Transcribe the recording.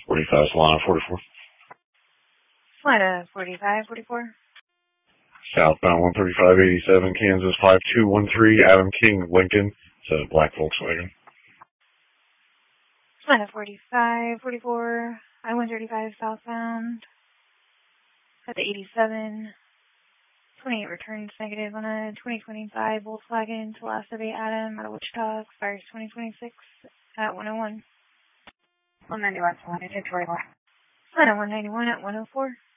45, Solana 44. Solana 4544. Southbound 13587, Kansas 5213, Adam King, Lincoln. It's a black Volkswagen. Solana 4544, I-135 southbound at the 87. 28 returns negative on a 2025 Volkswagen to last of 8 Adam out of Wichita, expires 2026 at 101. 191, Solana 244. Solana 191 at 104.